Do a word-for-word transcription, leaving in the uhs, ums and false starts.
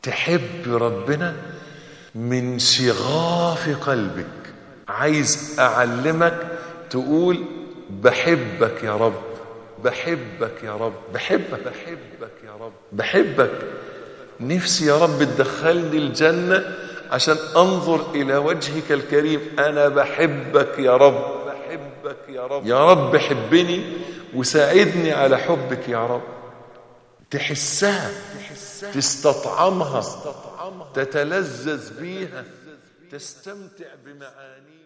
تحب ربنا من شغاف قلبك. عايز أعلمك تقول بحبك يا رب، بحبك يا رب، بحبك بحبك يا رب، بحبك. نفسي يا رب تدخلني الجنة عشان أنظر إلى وجهك الكريم. أنا بحبك يا رب، بحبك يا رب، يا رب حبني وساعدني على حبك يا رب. تحسها، تستطعمها، تتلذذ بيها، تستمتع بمعانيها.